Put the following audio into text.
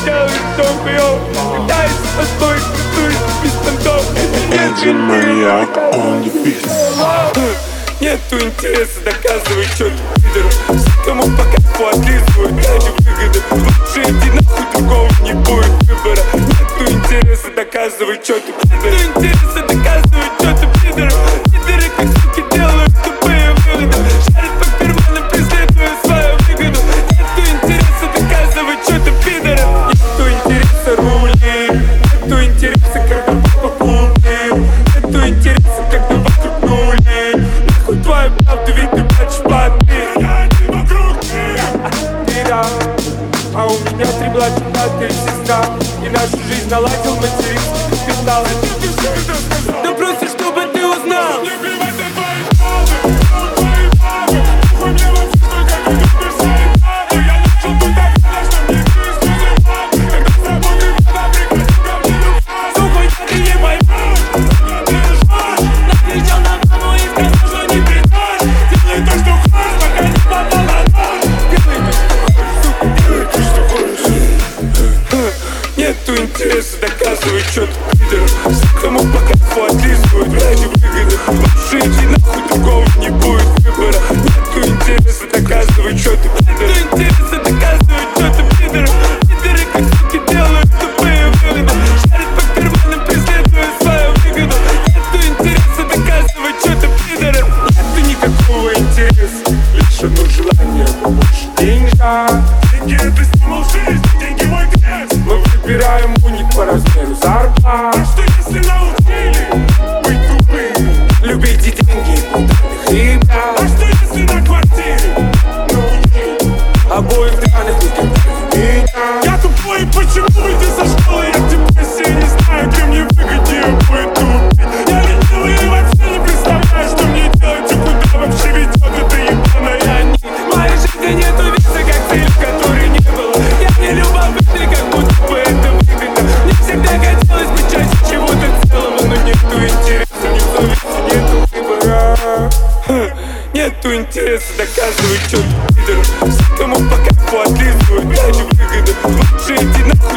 делаю все хуёво. Пытаюсь построить крутую беспонтов. Engine Maniac on the beat. Нету интереса доказывать, что ты пидор. Кому по кайфу отлизывают ради выгоды. Лучше иди нахуй, другого не будет выбора. Нету интереса доказывать, что ты пидор. Нету интереса доказывать, что ты пидор. Пидоры как суки делают тупые выводы. Шарят по карманам, преследуя свою выгоду. Нету интереса доказывать, что ты пидор. Нету интереса рули. Нету интереса, когда папа пулит. Нету интереса, когда вокруг нули. Нахуй твою правду, ведь ты бачишь платы. Я не вокруг ты да. А у меня 3 младших брата и сестра. И нашу жизнь наладил материнский капитал. Зачем ты все это сказал? Да просто чтобы ты узнал. Не плевать на твои бабы, твои бабы. Хуй мне вообще только ты любишь свои бабы. Я начал тут так рано, что мне пишешь слезы бабы. Когда с работы вода прикатил ко мне любовь. Сухой, ты не поймешь, ты лжешь. Накричал на маму и сказал, что не придешь. Делай то, что хочешь, пока не попала ночь. Делай то, что хочешь, сука, делай то, что хочешь. Нету интереса доказывать, что ты пидор. Кому по кайфу отлизывают ради выгоды. Лучше иди нахуй, другого не будет выбора. Нету интереса доказывать, что ты пидор. Нету интереса доказывать, что ты пидор. Пидоры как суки делают тупые выводы. Шарят по карманам, преследуя свою выгоду. Нету интереса доказывать, что ты пидор. Нету никакого интереса, лишь одно желание побольше деньжа. Деньги это стимул жизни, деньги мой крест. Мы выбираем уник по размеру зарплат. А что если научили быть тупыми? Любите деньги, путанных ребят. А что если на квартире научили обоих драных никогда не меня? Я тупой, и почему выйти со школы? Я в депрессии, не знаю, где мне выгоднее будет тупить. Я летел и вообще не представляю, что мне делать и куда вообще ведет эта ебаная нить. В моей жизни нету веса, как цель, которой не было. Я не любопытный, как будто бы это выгодно. Мне всегда хотелось быть частью чего-то целого, но нету интереса, ни совести, нету выбора. Нету интереса доказывать, что ты пидор. Кому по кайфу отлизывают ради выгоды. Лучше иди нахуй,